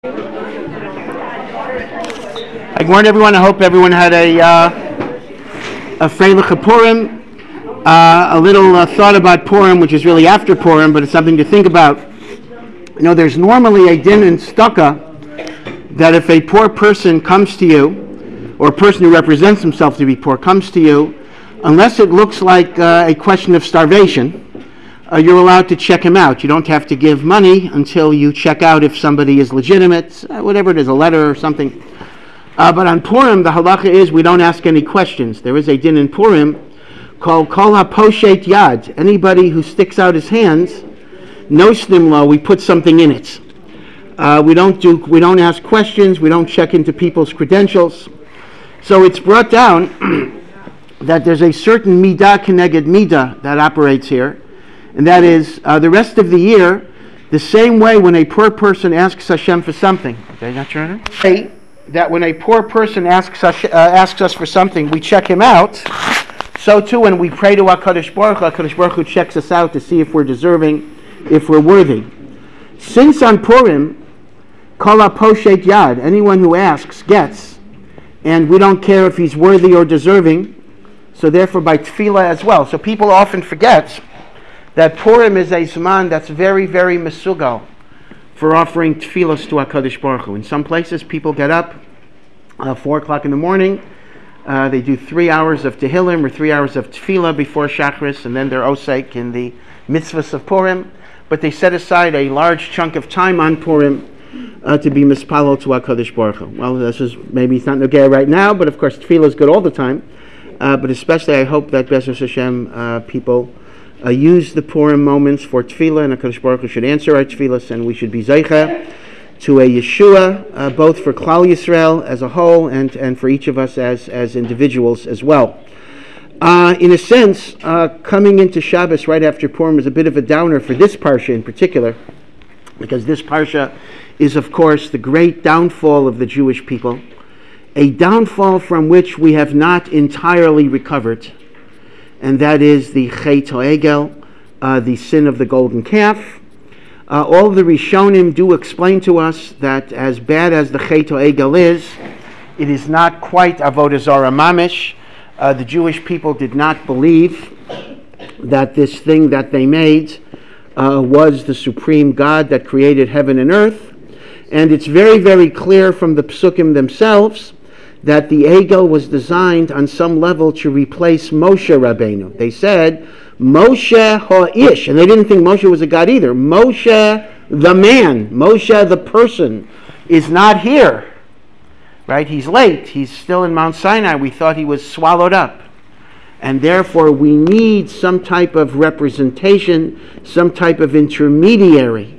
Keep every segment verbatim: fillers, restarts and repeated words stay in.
Good morning, everyone. I hope everyone had a uh, a Freilich Purim, uh, a little uh, thought about Purim, which is really after Purim, but it's something to think about. You know, there's normally a din in Stucca that if a poor person comes to you, or a person who represents himself to be poor comes to you, unless it looks like uh, a question of starvation, uh, you're allowed to check him out. You don't have to give money until you check out if somebody is legitimate, uh, whatever it is, a letter or something. Uh, but on Purim, the halacha is we don't ask any questions. There is a din in Purim called Kol HaPoshet Yad. Anybody who sticks out his hands, no snimlo, we put something in it. Uh, we don't do, we don't ask questions. We don't check into people's credentials. So it's brought down that there's a certain midah keneged midah that operates here, and that is uh, the rest of the year, the same way when a poor person asks Hashem for something. Okay, not your honor? Hey. That when a poor person asks us, uh, asks us for something, we check him out. So too, when we pray to HaKadosh Baruch Hu, HaKadosh Baruch Hu checks us out to see if we're deserving, if we're worthy. Since on Purim, Kol HaPoshet Yad, anyone who asks gets, and we don't care if he's worthy or deserving. So therefore, by tefillah as well. So people often forget that Purim is a zman that's very, very mesugal for offering tefillos to HaKadosh Baruch Hu. In some places, people get up uh, four o'clock in the morning. Uh, they do three hours of Tehillim or three hours of tefillah before Shachris, and then they're osek in the mitzvahs of Purim. But they set aside a large chunk of time on Purim uh, to be mispalel to HaKadosh Baruch Hu. Well, this is maybe it's not nogea right now, but of course tefillah is good all the time. Uh, but especially, I hope that Be'ezus Hashem uh, people Uh, use the Purim moments for tefillah, and HaKadosh Baruch Hu should answer our tefillahs, and we should be zeicha to a Yeshua, uh, both for Klal Yisrael as a whole, and, and for each of us as, as individuals as well. Uh, in a sense, uh, coming into Shabbos right after Purim is a bit of a downer for this parsha in particular, because this parsha is, of course, the great downfall of the Jewish people, a downfall from which we have not entirely recovered. And that is the Chet HaEgel, uh, the sin of the golden calf. Uh, all the Rishonim do explain to us that as bad as the Chet HaEgel is, it is not quite Avodah Zarah Mamish. Uh, the Jewish people did not believe that this thing that they made uh, was the supreme God that created heaven and earth. And it's very, very clear from the Psukim themselves that the Egel was designed on some level to replace Moshe Rabbeinu. They said, Moshe Ha'ish, and they didn't think Moshe was a god either. Moshe the man, Moshe the person, is not here. Right? He's late. He's still in Mount Sinai. We thought he was swallowed up. And therefore we need some type of representation, some type of intermediary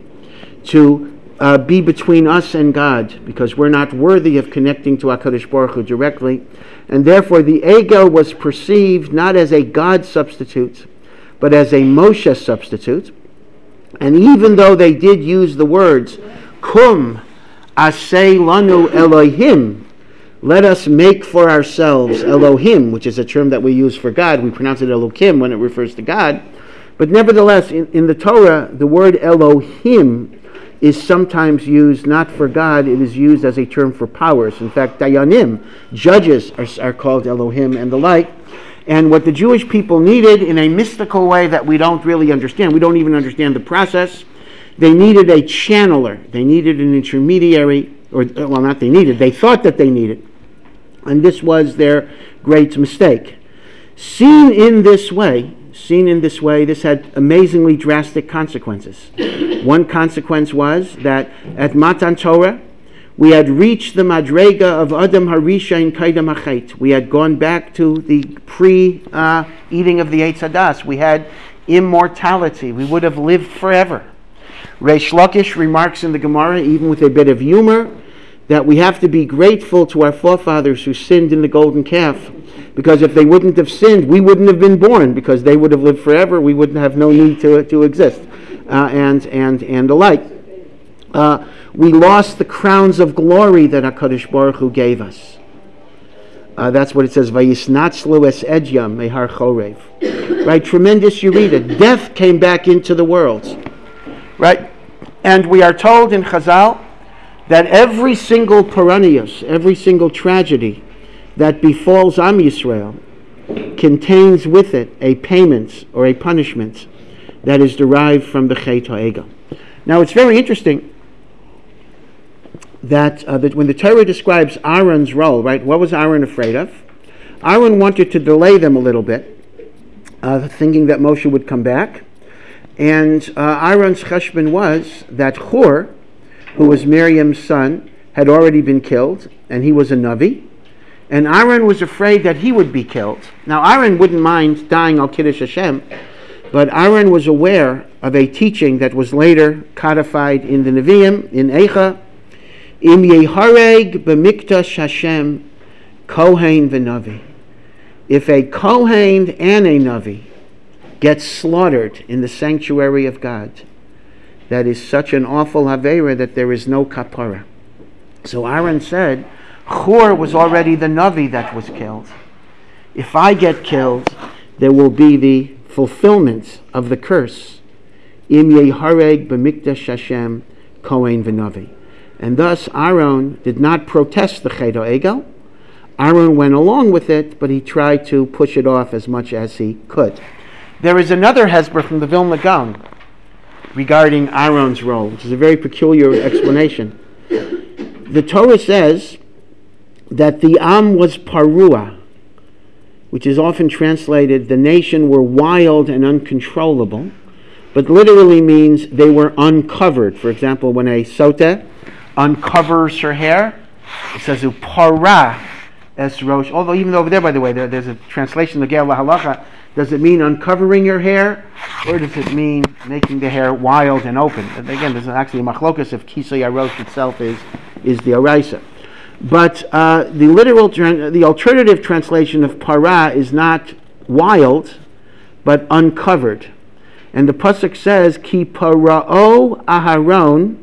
to Uh, be between us and God, because we're not worthy of connecting to HaKadosh Baruch Hu directly. And therefore the Egel was perceived not as a God substitute, but as a Moshe substitute. And even though they did use the words, Kum aseh lanu Elohim, let us make for ourselves Elohim, which is a term that we use for God. We pronounce it Elohim when it refers to God. But nevertheless, in, in the Torah, the word Elohim is sometimes used not for God, it is used as a term for powers. In fact, Dayanim, judges, are, are called Elohim and the like. And what the Jewish people needed in a mystical way that we don't really understand, we don't even understand the process, they needed a channeler. They needed an intermediary, or, well, not they needed, they thought that they needed. And this was their great mistake. Seen in this way, Seen in this way, this had amazingly drastic consequences. One consequence was that at Matan Torah, we had reached the Madrega of Adam Harisha in Kaidam HaChet. We had gone back to the pre-eating uh, of the Eitz Hadas. We had immortality. We would have lived forever. Reish Lakish remarks in the Gemara, even with a bit of humor, that we have to be grateful to our forefathers who sinned in the golden calf, because if they wouldn't have sinned, we wouldn't have been born, because they would have lived forever. We wouldn't have no need to to exist, uh, and and and the like. Uh, we lost the crowns of glory that HaKadosh Baruch Hu gave us. Uh, that's what it says. Vayisnatzlu es edyam mehar chorev. Right, tremendous Yerida. Death came back into the world. Right, and we are told in Chazal that every single perennius, every single tragedy that befalls Am Yisrael contains with it a payment or a punishment that is derived from the Chet HaEgel. Now it's very interesting that, uh, that when the Torah describes Aaron's role, right, what was Aaron afraid of? Aaron wanted to delay them a little bit, uh, thinking that Moshe would come back. And uh, Aaron's cheshbon was that Hur, who was Miriam's son, had already been killed, and he was a Navi. And Aaron was afraid that he would be killed. Now Aaron wouldn't mind dying al Kiddush Hashem, but Aaron was aware of a teaching that was later codified in the Nevi'im, in Eicha, Im Yehareg b'mikdash Hashem Kohen v'Navi. If a Kohen and a Navi gets slaughtered in the sanctuary of God, that is such an awful Havera that there is no kapara. So Aaron said, Hur was already the Navi that was killed. If I get killed, there will be the fulfillment of the curse. Im Yehareg b'mikdash Hashem Kohen v'Navi. And thus Aaron did not protest the Chet HaEgel. Aaron went along with it, but he tried to push it off as much as he could. There is another Hesber from the Vilna Gaon regarding Aaron's role, which is a very peculiar explanation. The Torah says that the Am was parua, which is often translated, the nation were wild and uncontrollable, but literally means they were uncovered. For example, when a soteh uncovers her hair, it says upara es rosh. Although even over there, by the way, there, there's a translation of the Ger LaHalacha. Does it mean uncovering your hair, or does it mean making the hair wild and open? And again, there's actually a machlokas if kisei arosh itself is is the oraisa. But uh, the literal, the alternative translation of para is not wild, but uncovered. And the pasuk says, "Ki parao Aharon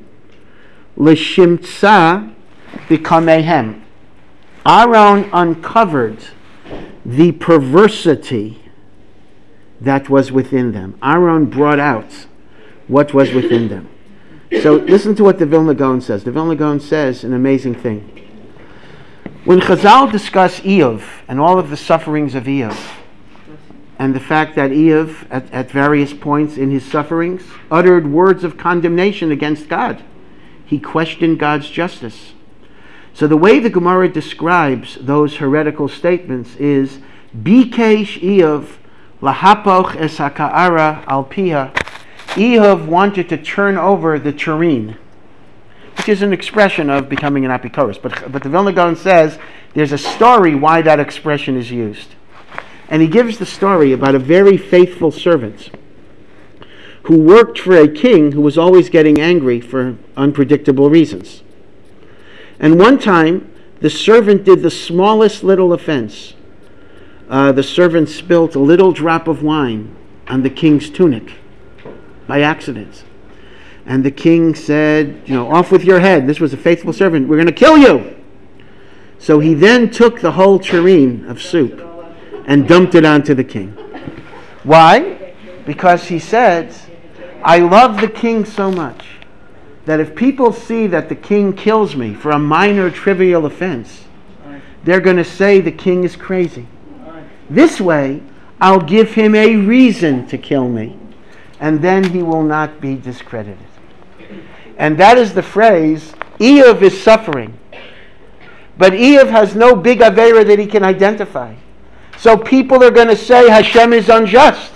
l'shimtza b'kamehem." Aaron uncovered the perversity that was within them. Aaron brought out what was within them. So listen to what the Vilna Gaon says. The Vilna Gaon says an amazing thing. When Chazal discuss Eov and all of the sufferings of Eov, and the fact that Eov, at, at various points in his sufferings, uttered words of condemnation against God. He questioned God's justice. So the way the Gemara describes those heretical statements is Bikesh Eov lahapoch es haka'ara al piha. Eov wanted to turn over the tureen, which is an expression of becoming an apikoros. But, but the Vilna Gaon says there's a story why that expression is used. And he gives the story about a very faithful servant who worked for a king who was always getting angry for unpredictable reasons. And one time, the servant did the smallest little offense. Uh, the servant spilt a little drop of wine on the king's tunic by accident. And the king said, you know, off with your head. This was a faithful servant. We're going to kill you. So he then took the whole tureen of soup and dumped it onto the king. Why? Because he said, I love the king so much that if people see that the king kills me for a minor trivial offense, they're going to say the king is crazy. This way, I'll give him a reason to kill me, and then he will not be discredited. And that is the phrase, Eov is suffering. But Eov has no big Avera that he can identify. So people are going to say Hashem is unjust.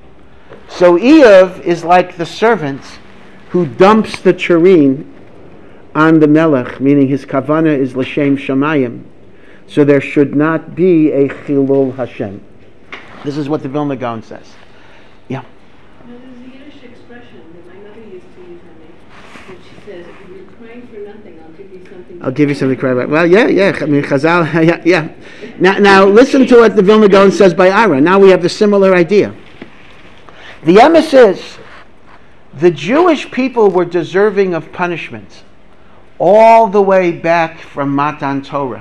So Eov is like the servant who dumps the tureen on the melech, meaning his kavana is l'shem shamayim. So there should not be a chilul Hashem. This is what the Vilna Gaon says. Yeah. Now, there's a Yiddish expression that my mother used to use on me, and she says, if you're crying for nothing, I'll give you something. I'll give you something to cry about. Well, yeah, yeah. I mean, Chazal, yeah, yeah. Now, now, listen to what the Vilna Gaon says by Aaron. Now we have the similar idea. The emes is, the Jewish people were deserving of punishment all the way back from Matan Torah.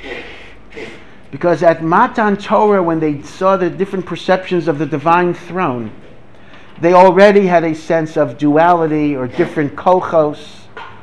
Because at Matan Torah, when they saw the different perceptions of the divine throne, they already had a sense of duality or different kochos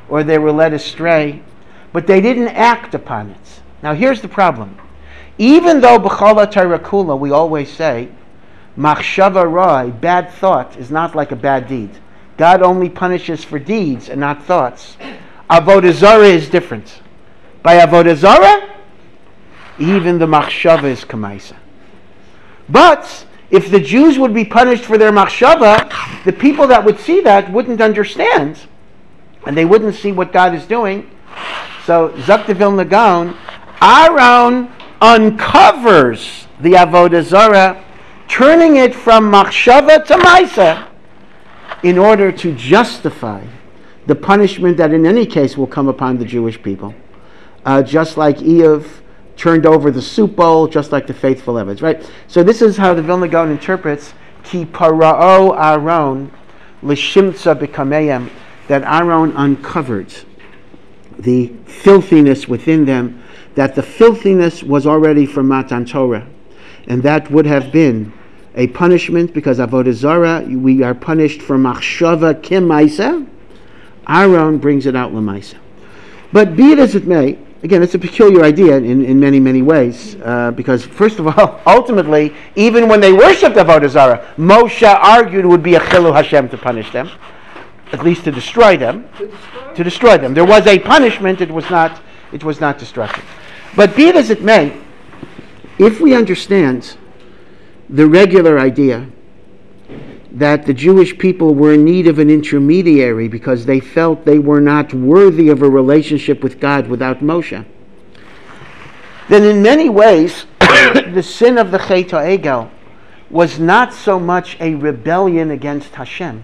or they were led astray, but they didn't act upon it. Now here's the problem. Even though b'chala Torah kula, we always say, machshava ra, bad thought, is not like a bad deed. God only punishes for deeds and not thoughts. Avodah zarah is different. By avodah zarah, even the machshava is kamaisa. But if the Jews would be punished for their machshava, the people that would see that wouldn't understand, and they wouldn't see what God is doing. So Zok de Vilna Gaon, Aaron uncovers the avodah zarah, turning it from machshava to maisa, in order to justify the punishment that in any case will come upon the Jewish people. Uh, just like Eev turned over the soup bowl, just like the faithful Evids, right? So this is how the Vilna Gaon interprets Ki para'o Aaron l'shimtza b'kameim, that Aaron uncovered the filthiness within them, that the filthiness was already from Matan Torah, and that would have been a punishment, because avodah zarah, we are punished for machshava k'maisa. Aaron brings it out l'maisa. But be it as it may, again, it's a peculiar idea in, in many, many ways, uh, because first of all, ultimately, even when they worshipped avodah zarah, Moshe argued it would be a chilu Hashem to punish them, at least to destroy them, to destroy, to destroy them. There was a punishment; it was not, it was not destruction. But be it as it may, if we understand the regular idea that the Jewish people were in need of an intermediary because they felt they were not worthy of a relationship with God without Moshe, then in many ways the sin of the Chet HaEgel was not so much a rebellion against Hashem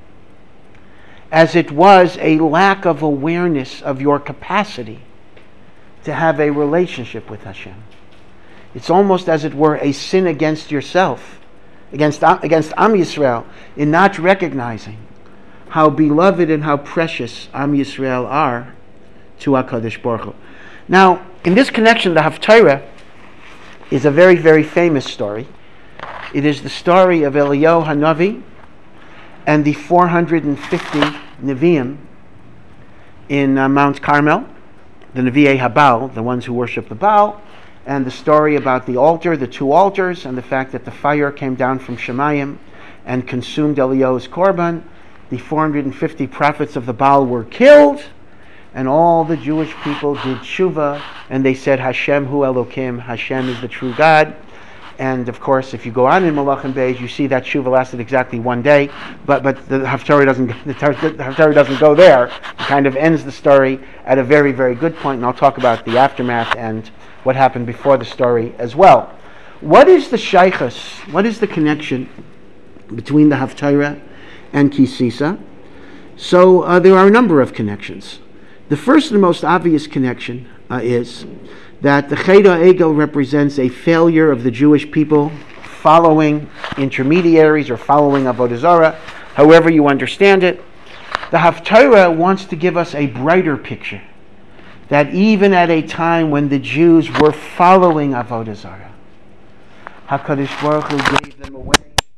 as it was a lack of awareness of your capacity to have a relationship with Hashem. It's almost as it were a sin against yourself, against, against Am Yisrael, in not recognizing how beloved and how precious Am Yisrael are to HaKadosh Baruch Hu. Now, in this connection, the Haftarah is a very, very famous story. It is the story of Eliyahu Hanavi and the four hundred fifty Nevi'im in uh, Mount Carmel, the Nevi'ei Habal, the ones who worship the Baal, and the story about the altar, the two altars, and the fact that the fire came down from Shemayim and consumed Eliyahu's korban. The four hundred fifty prophets of the Baal were killed, and all the Jewish people did tshuva, and they said, Hashem hu Elokim, Hashem is the true God. And of course, if you go on in Malachim Beis, you see that tshuva lasted exactly one day, but but the Haftarah doesn't the Haftarah doesn't go there. It kind of ends the story at a very, very good point, and I'll talk about the aftermath and what happened before the story as well. What is the shaychus? What is the connection between the Haftarah and Ki Sisa? So uh, there are a number of connections. The first and most obvious connection uh, is that the Chet HaEgel represents a failure of the Jewish people following intermediaries or following Avodah Zarah, however you understand it. The Haftarah wants to give us a brighter picture, that even at a time when the Jews were following Avodah Zarah, HaKadosh Baruch Hu gave them away.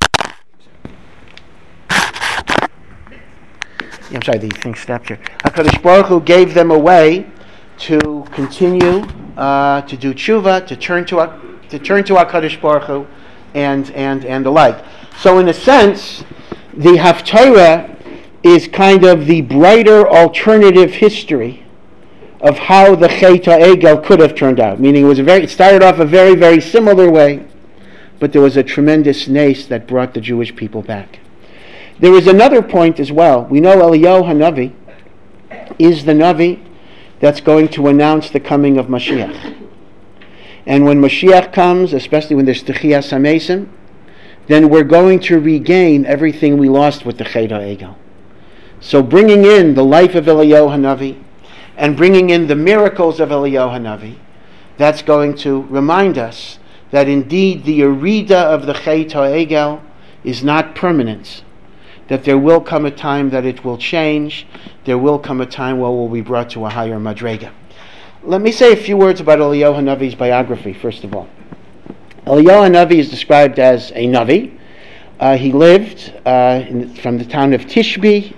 Yeah, I'm sorry, the thing stopped here. HaKadosh Baruch Hu gave them away to continue uh, to do tshuva, to turn to to turn to HaKadosh Baruch Hu, and and and the like. So, in a sense, the Haftarah is kind of the brighter alternative history of how the Chet HaEgel could have turned out. Meaning, it was a very it started off a very very similar way, but there was a tremendous nace that brought the Jewish people back. There is another point as well. We know Eliyahu Hanavi is the Navi that's going to announce the coming of Mashiach. And when Mashiach comes, especially when there's Techiyas HaMesim, then we're going to regain everything we lost with the Chet HaEgel. So bringing in the life of Eliyahu Hanavi and bringing in the miracles of Eliyahu Hanavi, that's going to remind us that indeed the Arida of the Chet HaEgel is not permanent, that there will come a time that it will change, there will come a time where we'll be brought to a higher madrega. Let me say a few words about Eliyahu Hanavi's biography, first of all. Eliyahu Hanavi is described as a Navi. Uh, he lived uh, in, from the town of Tishbe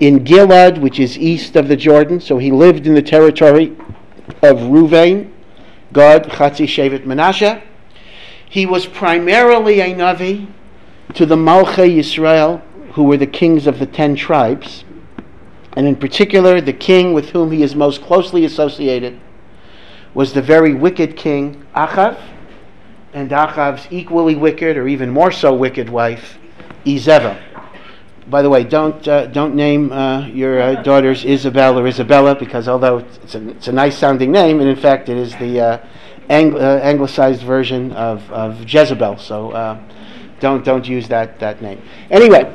in Gilad, which is east of the Jordan. So he lived in the territory of Ruvain, Gad, Chatzi, Shevet, Menashe. He was primarily a Navi to the Malchei Yisrael, who were the kings of the ten tribes. And in particular, the king with whom he is most closely associated was the very wicked king Achav, and Achav's equally wicked, or even more so wicked wife, Izebel. By the way, don't uh, don't name uh, your uh, daughters Isabel or Isabella, because although it's a, it's a nice sounding name, and in fact it is the uh, Ang- uh, anglicized version of, of Jezebel. So uh, don't don't use that that name. Anyway,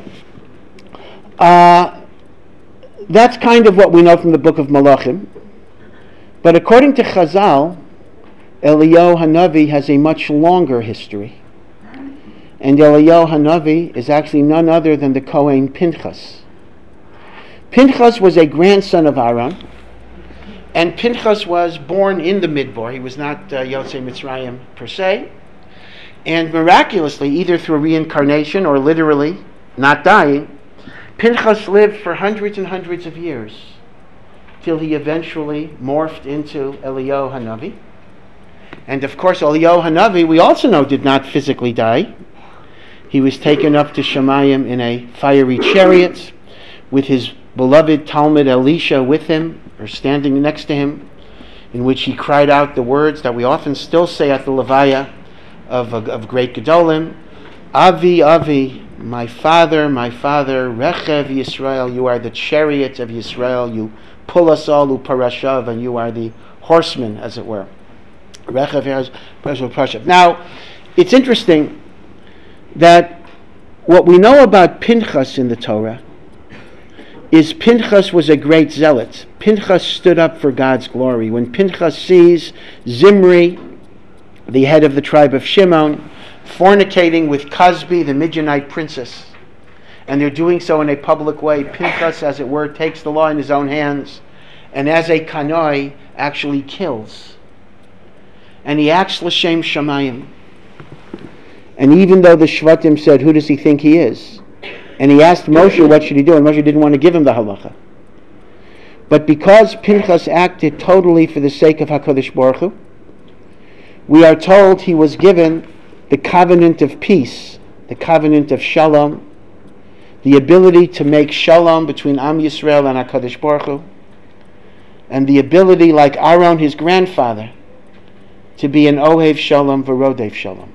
uh, that's kind of what we know from the book of Malachim. But according to Chazal, Eliyahu Hanavi has a much longer history. And Eliyahu Hanavi is actually none other than the Kohen Pinchas. Pinchas was a grandson of Aaron, and Pinchas was born in the Midbar. He was not uh, Yotzei Mitzrayim per se. And miraculously, either through reincarnation or literally not dying, Pinchas lived for hundreds and hundreds of years till he eventually morphed into Eliyahu Hanavi. And of course, Eliyahu Hanavi, we also know, did not physically die. He was taken up to Shemayim in a fiery chariot with his beloved Talmud Elisha with him, or standing next to him, in which he cried out the words that we often still say at the Levaya of, of, of great Gedolim, Avi, Avi, my father, my father, Rechev Yisrael, you are the chariot of Yisrael, you pull us all, Uparashav, and you are the horseman, as it were. Rechev Yisrael. Now, it's interesting that what we know about Pinchas in the Torah is Pinchas was a great zealot. Pinchas stood up for God's glory. When Pinchas sees Zimri, the head of the tribe of Shimon, fornicating with Cosbi, the Midianite princess, and they're doing so in a public way, Pinchas, as it were, takes the law in his own hands, and as a kanoi, actually kills. And he acts l'shem shamayim. And even though the Shvatim said, who does he think he is? And he asked Moshe, what should he do? And Moshe didn't want to give him the halacha. But because Pinchas acted totally for the sake of HaKadosh Baruch Hu, we are told he was given the covenant of peace, the covenant of shalom, the ability to make shalom between Am Yisrael and HaKadosh Baruch Hu, and the ability, like Aaron, his grandfather, to be an Ohev Shalom v'Rodev Shalom.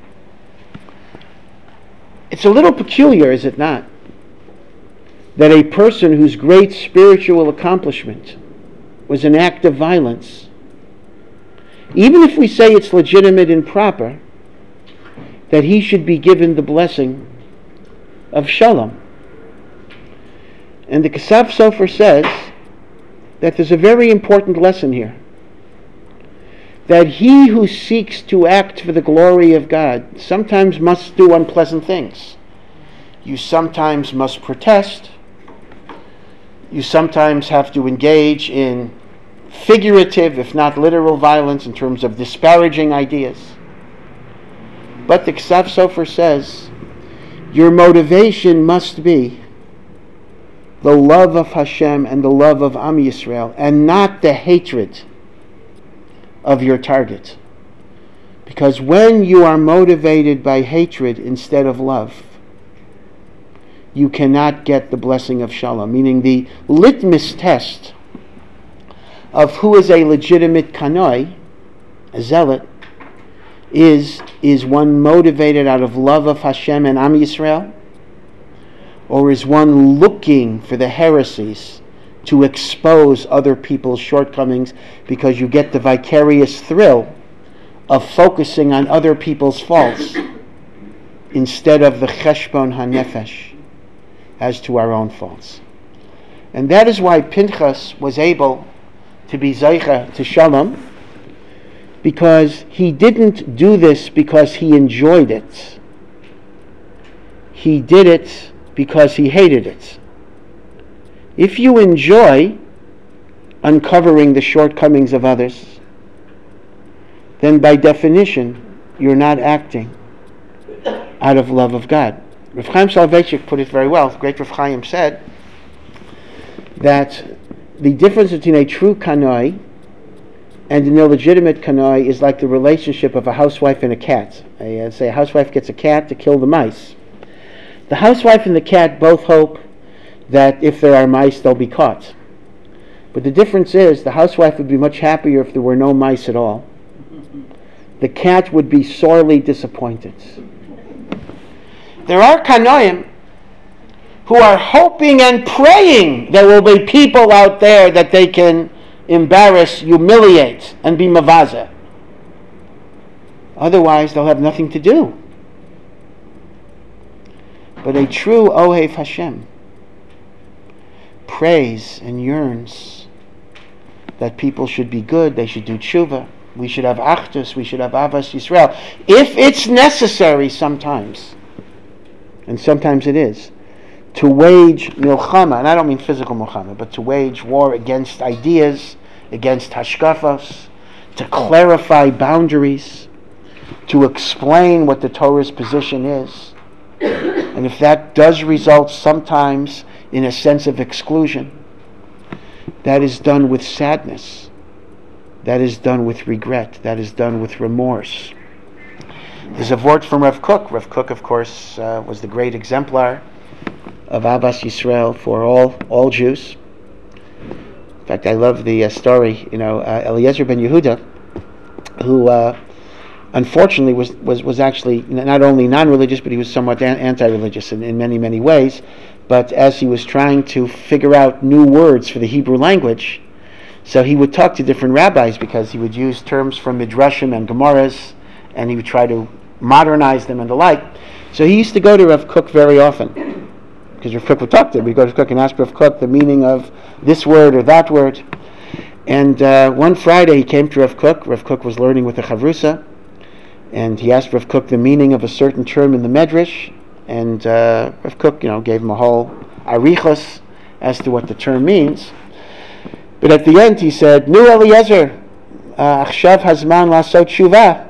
It's a little peculiar, is it not, that a person whose great spiritual accomplishment was an act of violence, even if we say it's legitimate and proper, that he should be given the blessing of Shalom. And the Kesef Sofer says that there's a very important lesson here. That he who seeks to act for the glory of God sometimes must do unpleasant things. You sometimes must protest. You sometimes have to engage in figurative, if not literal, violence in terms of disparaging ideas. But the Kesef Sofer says, your motivation must be the love of Hashem and the love of Am Yisrael, and not the hatred of your target. Because when you are motivated by hatred instead of love, you cannot get the blessing of Shalom. Meaning the litmus test of who is a legitimate kanoi, a zealot, is, is one motivated out of love of Hashem and Am Yisrael, or is one looking for the heresies to expose other people's shortcomings because you get the vicarious thrill of focusing on other people's faults instead of the cheshbon hanefesh as to our own faults. And that is why Pinchas was able to be zeicha to Shalom, because he didn't do this because he enjoyed it. He did it because he hated it. If you enjoy uncovering the shortcomings of others, then by definition, you're not acting out of love of God. Rav Chaim Soloveitchik put it very well. The great Rav Chaim said that the difference between a true kanoi and an illegitimate kanoi is like the relationship of a housewife and a cat. I, uh, say a housewife gets a cat to kill the mice. The housewife and the cat both hope that if there are mice, they'll be caught. But the difference is, the housewife would be much happier if there were no mice at all. The cat would be sorely disappointed. There are kanoim who are hoping and praying there will be people out there that they can embarrass, humiliate, and be mavaza. Otherwise, they'll have nothing to do. But a true Ohev Hashem prays and yearns that people should be good, they should do tshuva, we should have achdus, we should have avas Yisrael. If it's necessary sometimes, and sometimes it is, to wage milchama, and I don't mean physical milchama, but to wage war against ideas, against hashkafas, to clarify boundaries, to explain what the Torah's position is. And if that does result sometimes in a sense of exclusion, that is done with sadness. That is done with regret. That is done with remorse. There's a word from Rav Kook. Rav Kook, of course, uh, was the great exemplar of Ahavas Yisrael for all all Jews. In fact, I love the uh, story. You know, uh, Eliezer ben Yehuda, who uh, unfortunately was, was was actually not only non-religious, but he was somewhat an- anti-religious in, in many many ways. But as he was trying to figure out new words for the Hebrew language, so he would talk to different rabbis because he would use terms from Midrashim and Gemaras, and he would try to modernize them and the like. So he used to go to Rav Kook very often, because Rav Kook would talk to him. We'd go to Rav Kook and ask Rav Kook the meaning of this word or that word. And uh, one Friday he came to Rav Kook. Rav Kook was learning with a chavrusa, and he asked Rav Kook the meaning of a certain term in the Medrash. And uh, Rav Kook, you know, gave him a whole arichos as to what the term means. But at the end he said, "Nu Eliezer, achshav hazman lasot tshuva."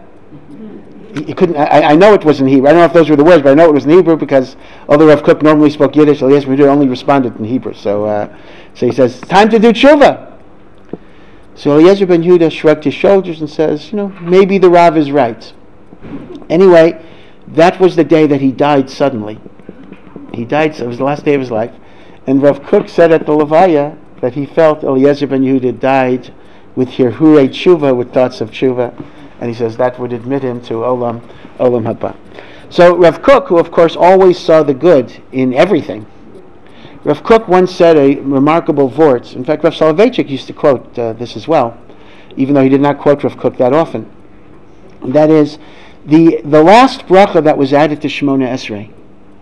He couldn't. I, I know it was in Hebrew. I don't know if those were the words, but I know it was in Hebrew because although Rav Kook normally spoke Yiddish, Eliezer ben Yehuda only responded in Hebrew. So, uh, so he says, "Time to do tshuva." So Eliezer ben Yehuda shrugged his shoulders and says, "You know, maybe the Rav is right." Anyway, that was the day that he died suddenly. He died. It was the last day of his life, and Rav Kook said at the Levaya that he felt Eliezer ben Yehuda died with hirhurei tshuva, with thoughts of tshuva. And he says that would admit him to Olam, Olam Haba. So Rav Kook, who of course always saw the good in everything, Rav Kook once said a remarkable vort. In fact, Rav Soloveitchik used to quote uh, this as well, even though he did not quote Rav Kook that often. And that is, the the last bracha that was added to Shemona Esrei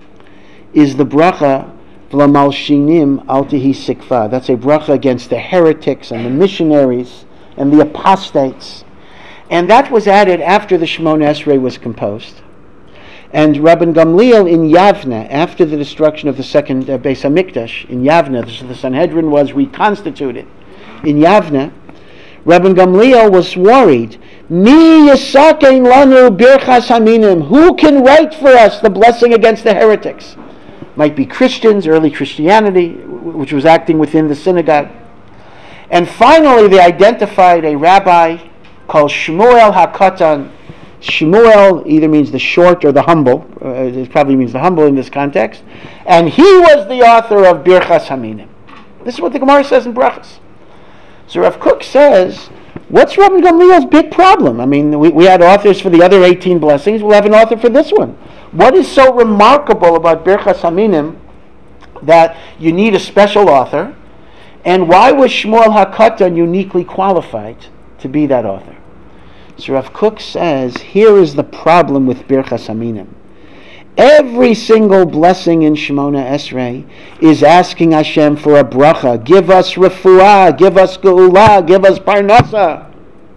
is the bracha V'lamalshinim al tihi sikva. That's a bracha against the heretics and the missionaries and the apostates. And that was added after the Shemona Esrei was composed. And Rabban Gamliel in Yavne, after the destruction of the second uh, Beis HaMikdash, in Yavne, the, the Sanhedrin was reconstituted. In Yavne, Rabban Gamliel was worried, Mi yisakein lanu birchas haminim, who can write for us the blessing against the heretics? Might be Christians, early Christianity, which was acting within the synagogue. And finally they identified a rabbi called Shmuel HaKatan. Shmuel either means the short or the humble. Uh, it probably means the humble in this context. And he was the author of Birchas Haminim. This is what the Gemara says in Brachas. So Rav Kook says, what's Rabban Gamliel's big problem? I mean, we, we had authors for the other eighteen blessings. We'll have an author for this one. What is so remarkable about Birchas Haminim that you need a special author? And why was Shmuel HaKatan uniquely qualified to be that author? So Rav Kook says, here is the problem with Birchas Haminim. Every single blessing in Shemona Esrei is asking Hashem for a bracha. Give us refuah, give us geula, give us parnasa.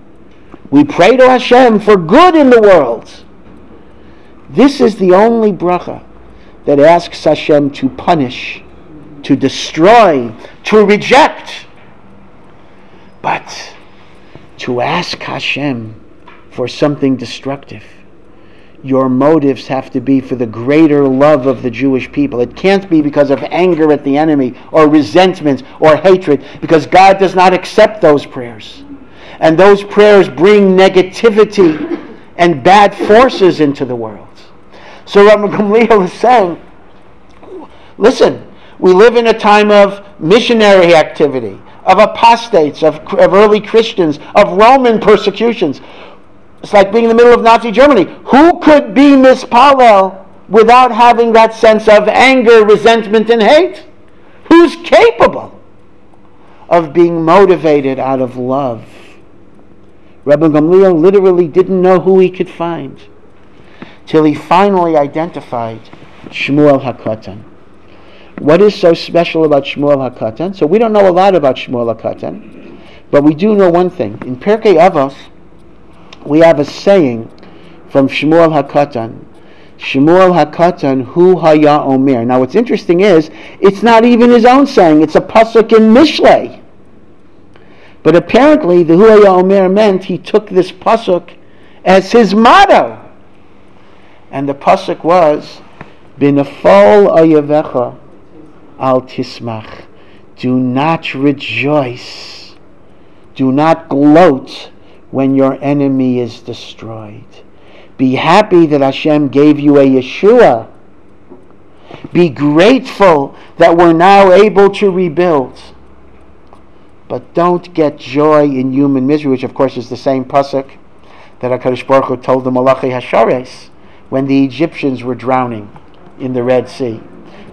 We pray to Hashem for good in the world. This is the only bracha that asks Hashem to punish, to destroy, to reject. But to ask Hashem for something destructive, your motives have to be for the greater love of the Jewish people. It can't be because of anger at the enemy or resentment or hatred, because God does not accept those prayers. And those prayers bring negativity and bad forces into the world. So Rabbi Gamliel is saying, listen, we live in a time of missionary activity, of apostates, of, of early Christians, of Roman persecutions. It's like being in the middle of Nazi Germany. Who could be mispalel without having that sense of anger, resentment, and hate? Who's capable of being motivated out of love? Rabbi Gamliel literally didn't know who he could find till he finally identified Shmuel HaKatan. What is so special about Shmuel HaKatan? So we don't know a lot about Shmuel HaKatan, but we do know one thing. In Pirkei Avos, we have a saying from Shmuel HaKatan. Shmuel HaKatan, Hu Haya Omer. Now what's interesting is, it's not even his own saying, it's a pasuk in Mishlei. But apparently the Hu Haya Omer meant he took this pasuk as his motto. And the pasuk was, B'nafal oyevecha al tismach. Do not rejoice. Do not gloat when your enemy is destroyed. Be happy that Hashem gave you a Yeshua. Be grateful that we're now able to rebuild. But don't get joy in human misery, which of course is the same pasuk that HaKadosh Baruch Hu told the Malachi Hashares when the Egyptians were drowning in the Red Sea.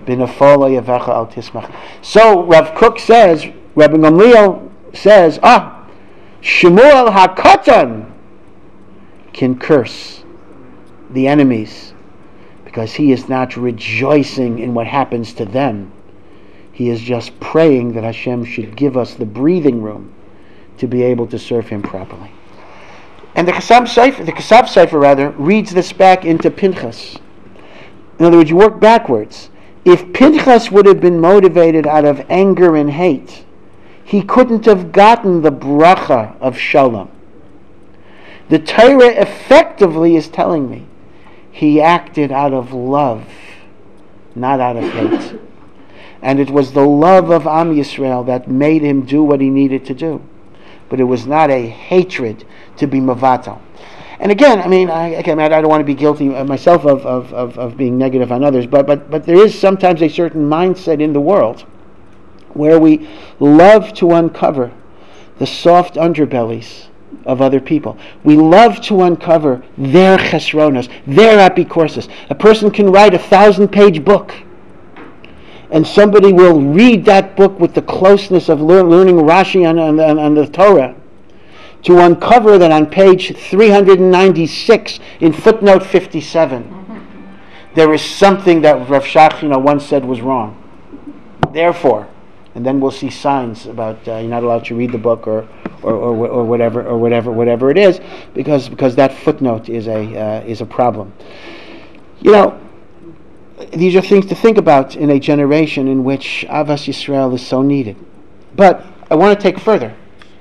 So Rav Kook says, Rabbi Gamliel says, ah, Shmuel HaKatan can curse the enemies because he is not rejoicing in what happens to them. He is just praying that Hashem should give us the breathing room to be able to serve Him properly. And the Kesaf Sefer, the Kesaf Sefer rather, reads this back into Pinchas. In other words, you work backwards. If Pinchas would have been motivated out of anger and hate, he couldn't have gotten the bracha of Shalom. The Torah effectively is telling me he acted out of love, not out of hate. And it was the love of Am Yisrael that made him do what he needed to do. But it was not a hatred to be mavatal. And again, I mean, I, again, I don't want to be guilty myself of, of, of, of being negative on others, but, but, but there is sometimes a certain mindset in the world where we love to uncover the soft underbellies of other people. We love to uncover their chesronos, their apikorsis. A person can write a thousand-page book, and somebody will read that book with the closeness of lear- learning Rashi on, on, on the Torah, to uncover that on page three hundred ninety-six, in footnote fifty-seven, there is something that Rav Shachina once said was wrong. Therefore, and then we'll see signs about uh, you're not allowed to read the book or or, or, or whatever or whatever whatever it is, because because that footnote is a uh, is a problem. You know, these are things to think about in a generation in which Avas Yisrael is so needed. But I want to take further.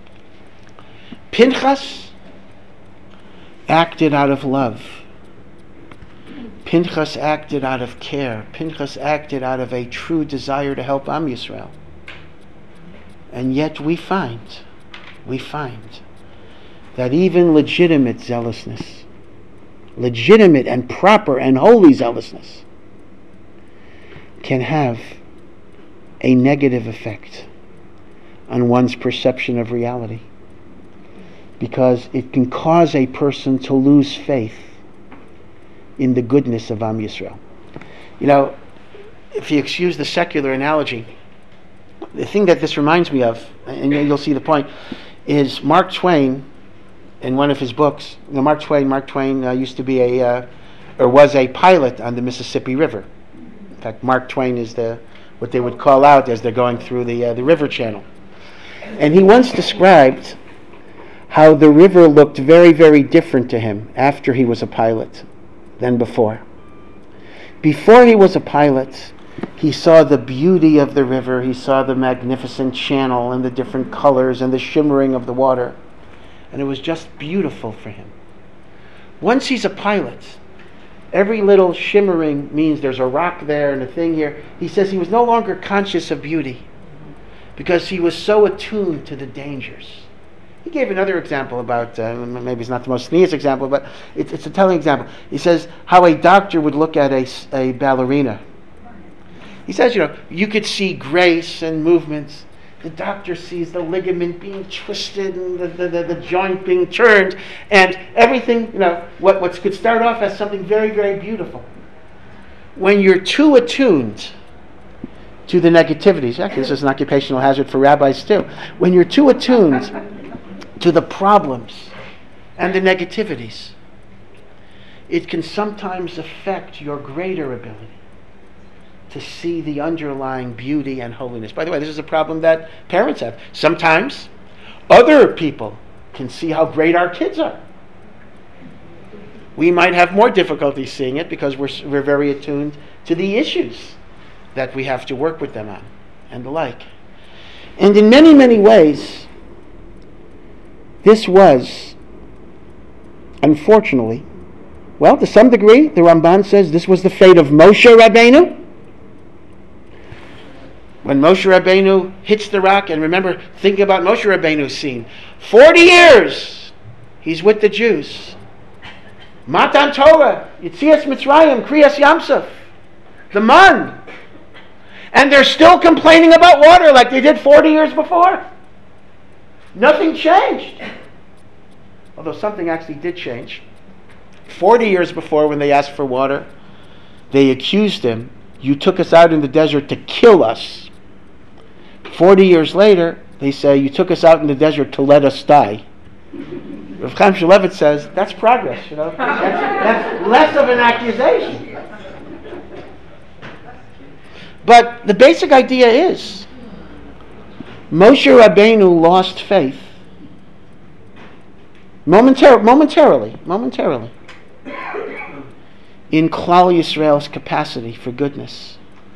Pinchas acted out of love. Pinchas acted out of care. Pinchas acted out of a true desire to help Am Yisrael. And yet we find, we find that even legitimate zealousness, legitimate and proper and holy zealousness, can have a negative effect on one's perception of reality, because it can cause a person to lose faith in the goodness of Am Yisrael. You know, if you excuse the secular analogy, the thing that this reminds me of, and you'll see the point, is Mark Twain, in one of his books. You know, Mark Twain, Mark Twain uh, used to be a, uh, or was a pilot on the Mississippi River. In fact, Mark Twain is the what they would call out as they're going through the uh, the river channel. And he once described how the river looked very, very different to him after he was a pilot than before. Before he was a pilot, he saw the beauty of the river, he saw the magnificent channel and the different colors and the shimmering of the water, and it was just beautiful for him. Once he's a pilot, Every little shimmering means there's a rock there and a thing here. He says he was no longer conscious of beauty because he was so attuned to the dangers. He gave another example about, uh, maybe it's not the most neatest example, but it's, it's a telling example. He says how a doctor would look at a, a ballerina. He says, you know, you could see grace and movements. The doctor sees the ligament being twisted and the, the, the, the joint being turned and everything, you know, what, what could start off as something very, very beautiful. When you're too attuned to the negativities, actually this is an occupational hazard for rabbis too, when you're too attuned to the problems and the negativities, it can sometimes affect your greater ability to see the underlying beauty and holiness. By the way, this is a problem that parents have. Sometimes other people can see how great our kids are. We might have more difficulty seeing it because we're, we're very attuned to the issues that we have to work with them on and the like. And in many, many ways, this was, unfortunately, well, to some degree, the Ramban says this was the fate of Moshe Rabbeinu. When Moshe Rabbeinu hits the rock, and remember, think about Moshe Rabbeinu's scene. Forty years, he's with the Jews. Matan Torah, Yetzias Mitzrayim, Kriyas Yamsuf, the Man. And they're still complaining about water like they did forty years before. Nothing changed. Although something actually did change. Forty years before, when they asked for water, they accused him, you took us out in the desert to kill us. Forty years later, they say, you took us out in the desert to let us die. Rav Chaim Shmulevitz says, that's progress, you know. That's, that's less of an accusation. But the basic idea is, Moshe Rabbeinu lost faith. Momentar- momentarily, momentarily. In Klal Yisrael's capacity for goodness.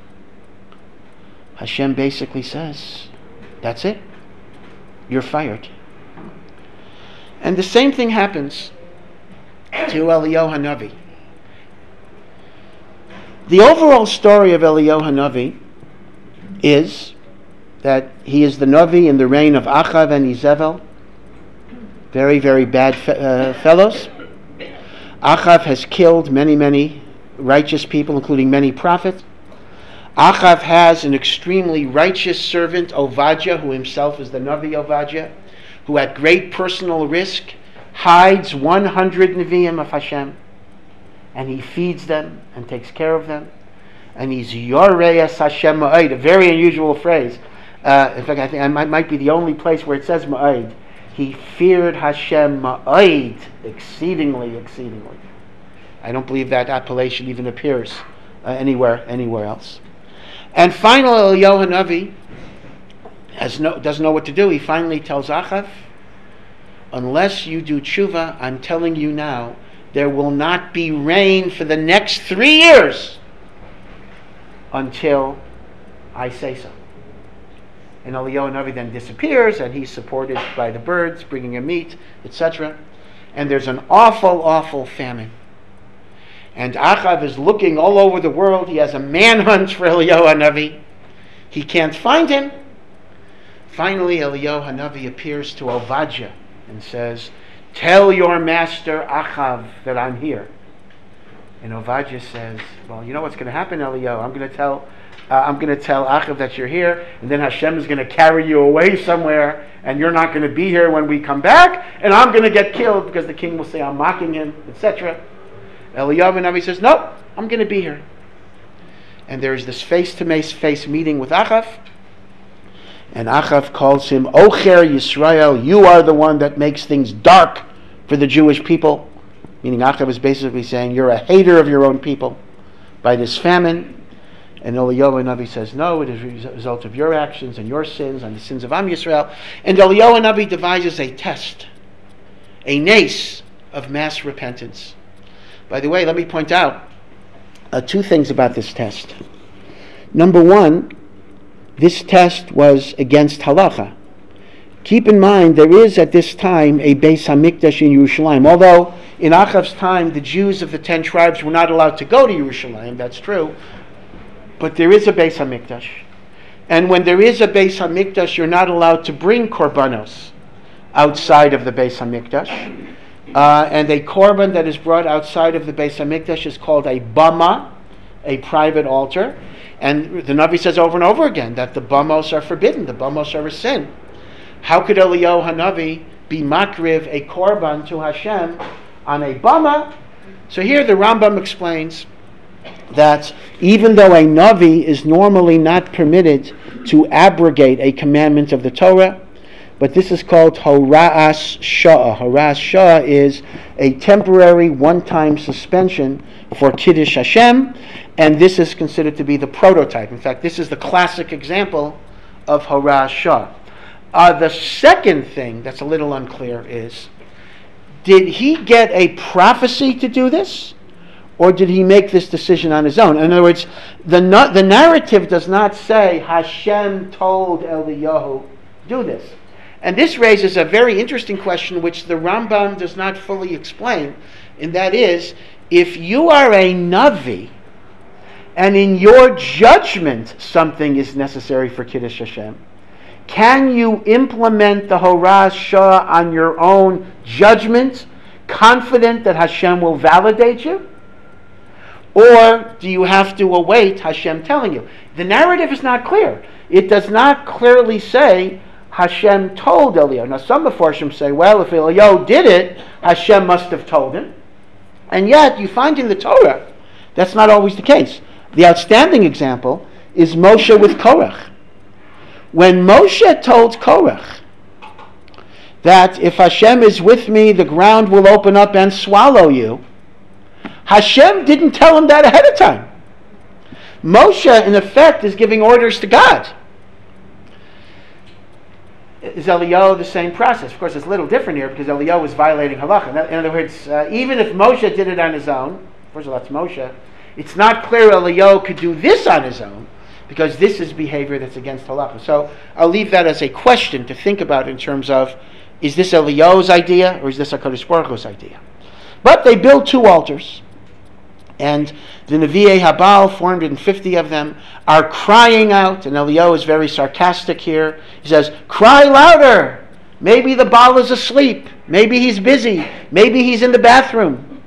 Hashem basically says, that's it. You're fired. And the same thing happens to Eliyahu Hanavi. The overall story of Eliyahu Hanavi is that he is the Navi in the reign of Achav and Izebel. Very, very bad fe- uh, fellows. Achav has killed many, many righteous people, including many prophets. Achav has an extremely righteous servant, Ovadja, who himself is the Navi Ovadja, who at great personal risk hides one hundred Nevi'im of Hashem, and he feeds them and takes care of them. And he's Yoreas Hashem Ma'id, a very unusual phrase. Uh, in fact, I think I might, might be the only place where it says Ma'id. He feared Hashem Ma'id exceedingly, exceedingly. I don't believe that appellation even appears uh, anywhere, anywhere else. And finally, Eliyahu Hanavi has no, doesn't know what to do. He finally tells Achav, unless you do tshuva, I'm telling you now, there will not be rain for the next three years until I say so. And Eliyahu Hanavi then disappears, and he's supported by the birds, bringing him meat, et cetera. And there's an awful, awful famine. And Achav is looking all over the world. He has a manhunt for Eliyahu Hanavi. He can't find him. Finally, Eliyahu Hanavi appears to Ovadja and says, tell your master Achav that I'm here. And Ovadja says, well, you know what's going to happen, Eliyahu? I'm going to tell uh, I'm going to tell Achav that you're here, and then Hashem is going to carry you away somewhere, and you're not going to be here when we come back, and I'm going to get killed because the king will say I'm mocking him, et cetera. Eliyahu Hanavi says, no, I'm going to be here. And there's this face-to-face meeting with Achav, and Achav calls him Ocher Yisrael, you are the one that makes things dark for the Jewish people. Meaning Achav is basically saying, you're a hater of your own people by this famine. And Eliyahu Hanavi says, no, it is a result of your actions and your sins and the sins of Am Yisrael. And Eliyahu Hanavi devises a test, a nace of mass repentance. By the way, let me point out uh, two things about this test. Number one, this test was against halacha. Keep in mind, there is at this time a Beis Hamikdash in Yerushalayim. Although In Achav's time, the Jews of the ten tribes were not allowed to go to Yerushalayim, that's true, but there is a Beis HaMikdash. And when there is a Beis HaMikdash, you're not allowed to bring korbanos outside of the Beis HaMikdash. Uh, and a korban that is brought outside of the Beis HaMikdash is called a bama, a private altar. And the Navi says over and over again that the bamos are forbidden, the bamos are a sin. How could Eliyahu Hanavi be makriv a korban to Hashem on a bama? So here the Rambam explains that even though a Navi is normally not permitted to abrogate a commandment of the Torah, but this is called Hora'as Sha'ah. Hora'as Sha'ah is a temporary one-time suspension for Kiddush Hashem, and this is considered to be the prototype. In fact, this is the classic example of Hora'as Sha'ah. Uh, the second thing that's a little unclear is, did he get a prophecy to do this? Or did he make this decision on his own? In other words, the, the narrative does not say Hashem told Eliyahu do this. And this raises a very interesting question which the Rambam does not fully explain, and that is, if you are a Navi, and in your judgment something is necessary for Kiddush Hashem, can you implement the Hora'as Sha'ah on your own judgment, confident that Hashem will validate you? Or do you have to await Hashem telling you? The narrative is not clear. It does not clearly say Hashem told Eliyahu. Now some Mefarshim say, well, if Eliyahu did it, Hashem must have told him. And yet, you find in the Torah, that's not always the case. The outstanding example is Moshe with Korach. When Moshe told Korach that if Hashem is with me, the ground will open up and swallow you, Hashem didn't tell him that ahead of time. Moshe, in effect, is giving orders to God. Is Eliyahu the same process? Of course, it's a little different here because Eliyahu was violating halacha. In other words, uh, even if Moshe did it on his own, first of all, that's Moshe, it's not clear Eliyahu could do this on his own because this is behavior that's against halacha. So I'll leave that as a question to think about in terms of, is this Eliyahu's idea or is this HaKadosh Baruch Hu's idea? But they build two altars. And the Nevi'ei Habal, four hundred fifty of them, are crying out, and Eliyahu is very sarcastic here. He says, cry louder! Maybe the Baal is asleep. Maybe he's busy. Maybe he's in the bathroom.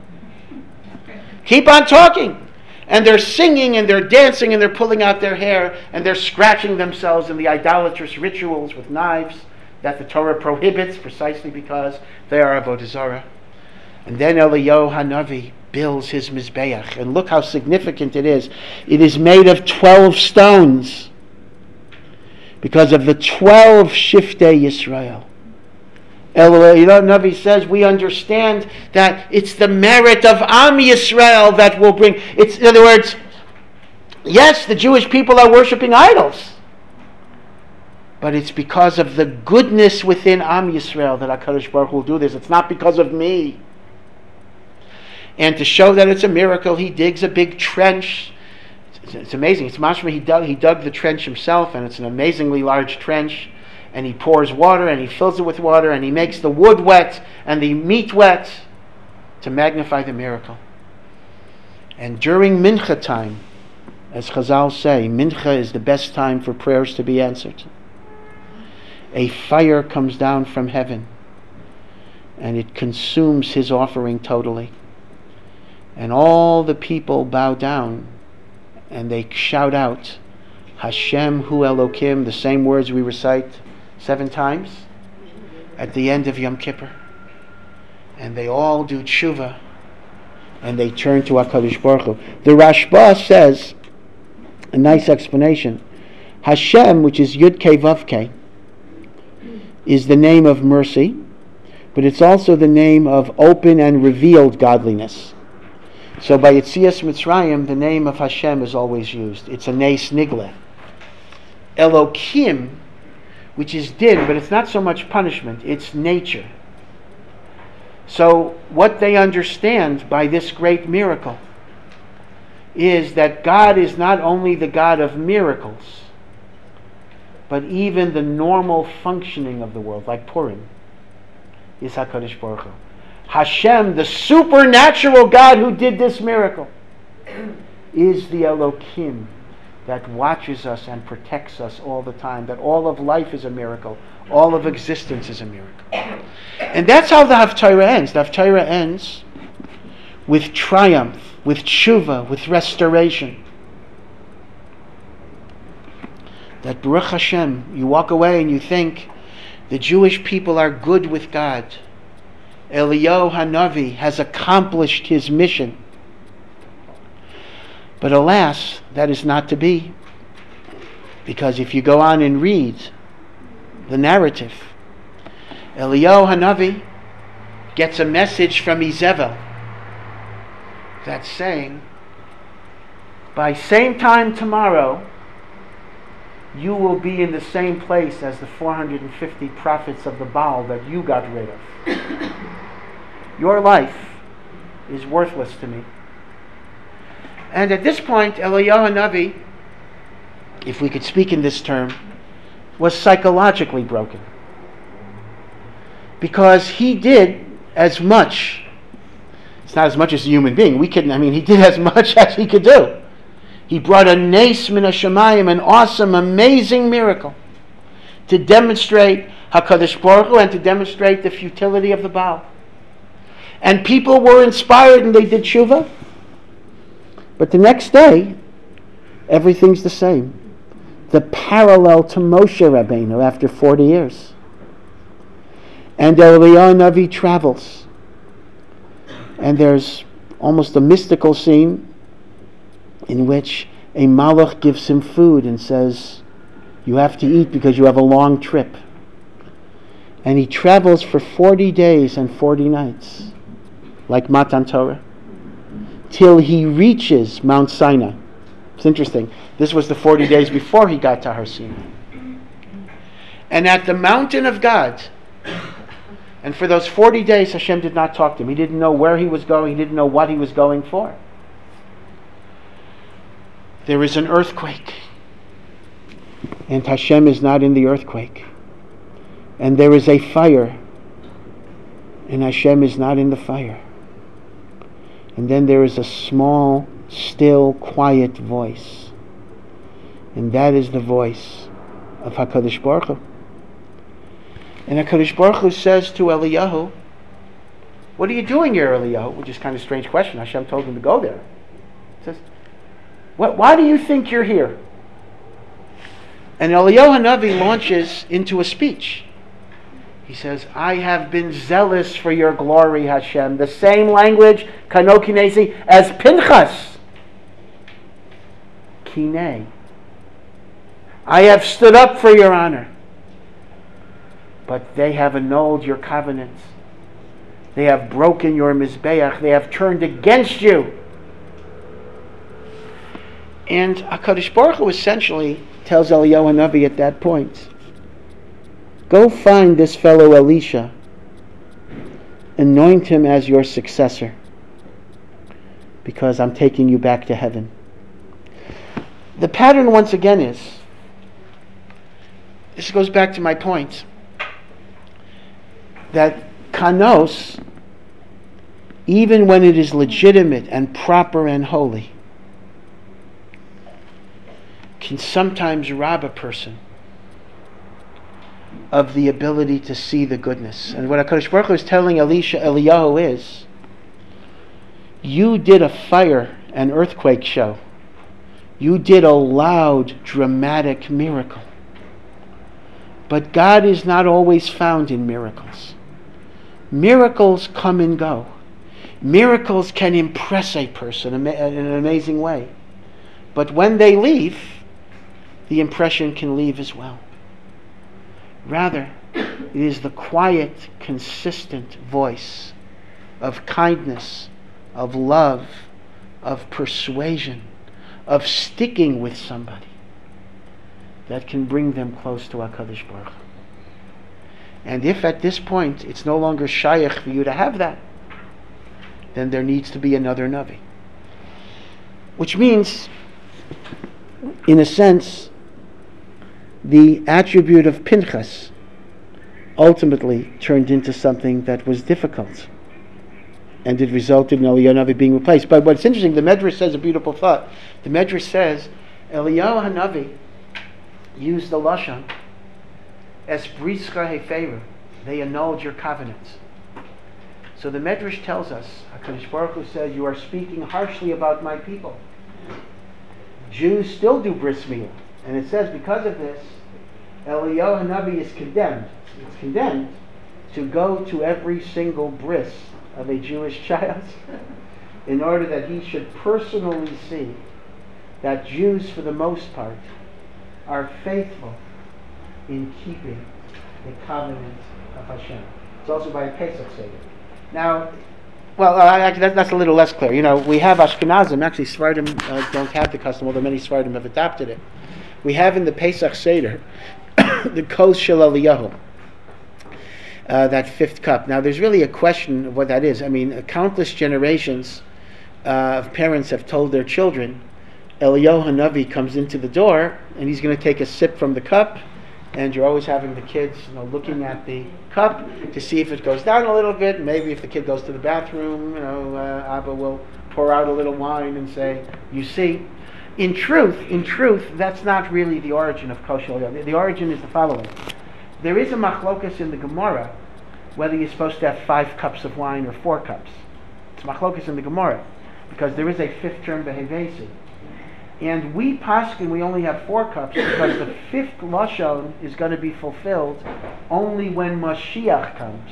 Keep on talking. And they're singing and they're dancing and they're pulling out their hair and they're scratching themselves in the idolatrous rituals with knives that the Torah prohibits precisely because they are Avodah Zarah. And then Eliyahu Hanavi builds his Mizbeach. And look how significant it is. It is made of twelve stones because of the twelve Shiftei Yisrael. Eliyahu Hanavi says we understand that it's the merit of Am Yisrael that will bring... It's, in other words, yes, the Jewish people are worshiping idols, but it's because of the goodness within Am Yisrael that HaKadosh Baruch Hu will do this. It's not because of me. And to show that it's a miracle, he digs a big trench. It's, it's amazing. It's mashma. He dug, he dug the trench himself, and it's an amazingly large trench. And he pours water, and he fills it with water, and he makes the wood wet and the meat wet to magnify the miracle. And during Mincha time, as Chazal say, Mincha is the best time for prayers to be answered. A fire comes down from heaven, and it consumes his offering totally. And all the people bow down and they shout out, Hashem Hu Elokim, the same words we recite seven times at the end of Yom Kippur. And they all do tshuva and they turn to HaKadosh Baruch Hu. The Rashba says, a nice explanation, Hashem, which is Yud Kei Vav Kei, is the name of mercy, but it's also the name of open and revealed godliness. So by Yetzias Mitzrayim, the name of Hashem is always used. It's a Nes Nigle. Elokim, which is din, but it's not so much punishment, it's nature. So what they understand by this great miracle is that God is not only the God of miracles, but even the normal functioning of the world, like Purim, is HaKadosh Baruch Hu. Hashem, the supernatural God who did this miracle, is the Elokim that watches us and protects us all the time, that all of life is a miracle, all of existence is a miracle. And that's how the Haftarah ends. The Haftarah ends with triumph, with tshuva, with restoration. That Baruch Hashem, you walk away and you think, the Jewish people are good with God. Eliyahu Hanavi has accomplished his mission. But alas, that is not to be. Because if you go on and read the narrative, Eliyahu Hanavi gets a message from Izebel that's saying, by same time tomorrow, you will be in the same place as the four hundred fifty prophets of the Baal that you got rid of. Your life is worthless to me. And at this point, Eliyahu Hanavi, if we could speak in this term, was psychologically broken. Because he did as much, it's not as much as a human being, we couldn't, I mean, he did as much as he could do. He brought a nes min hashamayim, an awesome, amazing miracle, to demonstrate HaKadosh Baruch Hu and to demonstrate the futility of the Baal. And people were inspired and they did tshuva. But the next day, everything's the same. The parallel to Moshe Rabbeinu after forty years. And Eliyahu Navi travels. And there's almost a mystical scene in which a malach gives him food and says, you have to eat because you have a long trip. And he travels for forty days and forty nights, like Matan Torah, till he reaches Mount Sinai. It's interesting. This was the forty days before he got to Har Sinai. And at the mountain of God, and for those forty days Hashem did not talk to him. He didn't know where he was going. He didn't know what he was going for. There is an earthquake. And Hashem is not in the earthquake. And there is a fire. And Hashem is not in the fire. And then there is a small, still, quiet voice. And that is the voice of HaKadosh Baruch Hu. And HaKadosh Baruch Hu says to Eliyahu, what are you doing here, Eliyahu? Which is kind of a strange question. Hashem told him to go there. He says, what, why do you think you're here? And Eliyahu Hanavi launches into a speech. He says, I have been zealous for your glory, Hashem. The same language, kano kinesi, as Pinchas. Kinei. I have stood up for your honor. But they have annulled your covenants. They have broken your mizbeach. They have turned against you. And HaKadosh Baruch Hu essentially tells Eliyahu Hanavi at that point, go find this fellow Elisha, anoint him as your successor, because I'm taking you back to heaven. The pattern once again is, this goes back to my point, that kanos, even when it is legitimate and proper and holy, can sometimes rob a person of the ability to see the goodness. And what HaKadosh Baruch Hu is telling Elisha, Eliyahu is, you did a fire and earthquake show. You did a loud, dramatic miracle. But God is not always found in miracles. Miracles come and go. Miracles can impress a person in an amazing way. But when they leave, the impression can leave as well. Rather, it is the quiet, consistent voice of kindness, of love, of persuasion, of sticking with somebody that can bring them close to HaKadosh Baruch Hu. And if at this point it's no longer shayach for you to have that, then there needs to be another Navi. Which means, in a sense, the attribute of Pinchas ultimately turned into something that was difficult. and it resulted in Eliyahu Hanavi being replaced. But what's interesting, the Medrash says a beautiful thought. The Medrash says Eliyahu Hanavi used the lashon as brischa hefera. They annulled your covenants. So the Medrash tells us, HaKadosh Baruch Hu says, you are speaking harshly about my people. Jews still do bris milah, and it says because of this, Eliyahu Hanavi is condemned. It's condemned to go to every single bris of a Jewish child in order that he should personally see that Jews, for the most part, are faithful in keeping the covenant of Hashem. It's also by a Pesach Seder. Now, well, uh, actually, that, that's a little less clear. You know, we have Ashkenazim. Actually, Sephardim uh, don't have the custom, although many Sephardim have adopted it. We have in the Pesach Seder the Kos Shel Eliyahu, uh, that fifth cup. Now, there's really a question of what that is. I mean, uh, countless generations uh, of parents have told their children, Eliyahu Hanavi comes into the door, and he's going to take a sip from the cup, and you're always having the kids, you know, looking at the cup to see if it goes down a little bit. Maybe if the kid goes to the bathroom, you know, uh, Abba will pour out a little wine and say, "You see." In truth, in truth, that's not really the origin of Kos Shel Eliyahu. The origin is the following: there is a machlokas in the Gemara whether you're supposed to have five cups of wine or four cups. It's machlokas in the Gemara because there is a fifth term behevesi. And we paskin, we only have four cups because the fifth lashon is going to be fulfilled only when Mashiach comes.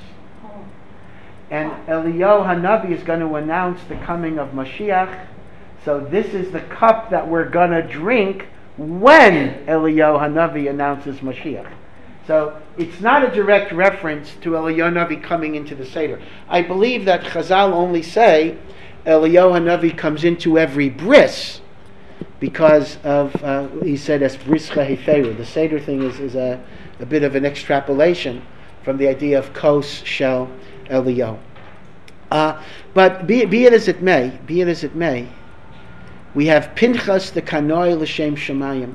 And Eliyahu Hanavi is going to announce the coming of Mashiach. So this is the cup that we're going to drink when Eliyahu Hanavi announces Mashiach. So it's not a direct reference to Eliyahu Hanavi coming into the Seder. I believe that Chazal only say Eliyahu Hanavi comes into every bris, because of, uh, he said, as brischa hefera. The Seder thing is, is a, a bit of an extrapolation from the idea of Kos Shel Eliyahu. Uh, but be, be it as it may, be it as it may, we have Pinchas the Kanoi L'Shem Shemayim,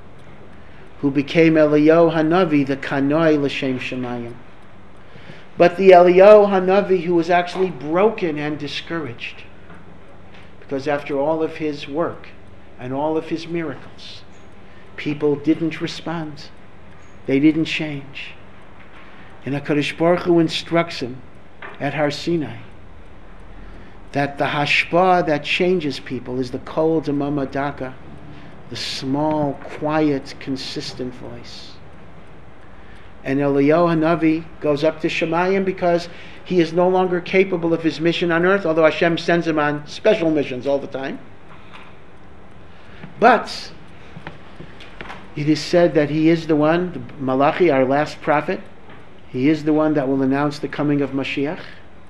who became Eliyahu Hanavi the Kanoi L'Shem Shemayim. But the Eliyahu Hanavi who was actually broken and discouraged, because after all of his work, and all of his miracles, people didn't respond. They didn't change. And HaKadosh Baruch Hu instructs him at Har Sinai that the hashpah that changes people is the kol demama daka, the small, quiet, consistent voice. And Eliyahu Hanavi goes up to Shemayim because he is no longer capable of his mission on earth, although Hashem sends him on special missions all the time. But it is said that he is the one, the Malachi, our last prophet, he is the one that will announce the coming of Mashiach.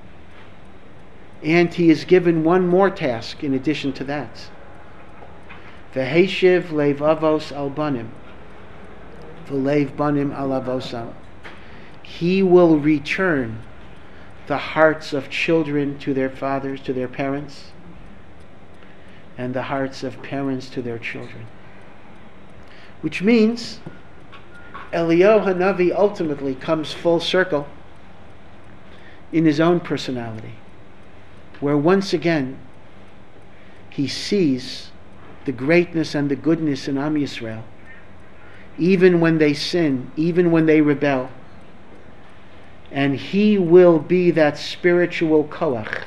And he is given one more task in addition to that. V'heishiv leiv avos al banim, v'leiv banim al avosam. He will return the hearts of children to their fathers, to their parents, and the hearts of parents to their children. Which means Eliyahu Hanavi ultimately comes full circle in his own personality, where once again he sees the greatness and the goodness in Am Yisrael, even when they sin, even when they rebel. And he will be that spiritual koach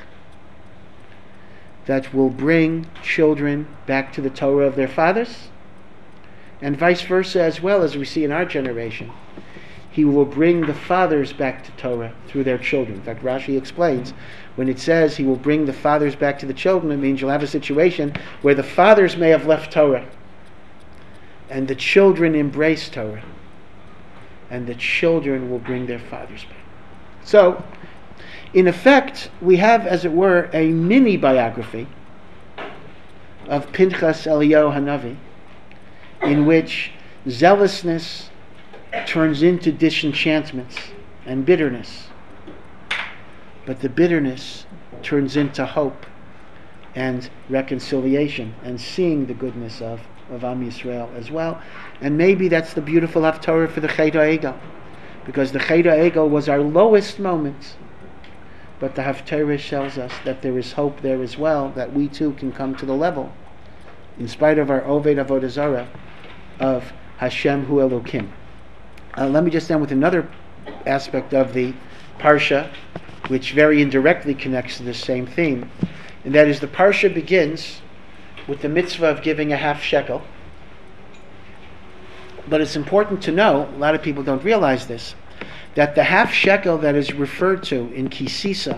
that will bring children back to the Torah of their fathers, and vice versa as well, as we see in our generation. He will bring the fathers back to Torah through their children. In fact, Rashi explains, when it says he will bring the fathers back to the children, it means you'll have a situation where the fathers may have left Torah, and the children embrace Torah, and the children will bring their fathers back. So, in effect, we have, as it were, a mini biography of Pinchas Eliyahu Hanavi, in which zealousness turns into disenchantments and bitterness, but the bitterness turns into hope and reconciliation and seeing the goodness of, of Am Yisrael as well. And maybe that's the beautiful haftarah for the Chet HaEgel, because the Chet HaEgel was our lowest moment, but the Haftarah tells us that there is hope there as well, that we too can come to the level, in spite of our Oved Avodah Zarah, of Hashem Hu Elokim. Uh, let me just end with another aspect of the Parsha, which very indirectly connects to this same theme, and that is the Parsha begins with the mitzvah of giving a half shekel. But it's important to know, a lot of people don't realize this, that the half shekel that is referred to in Kisisa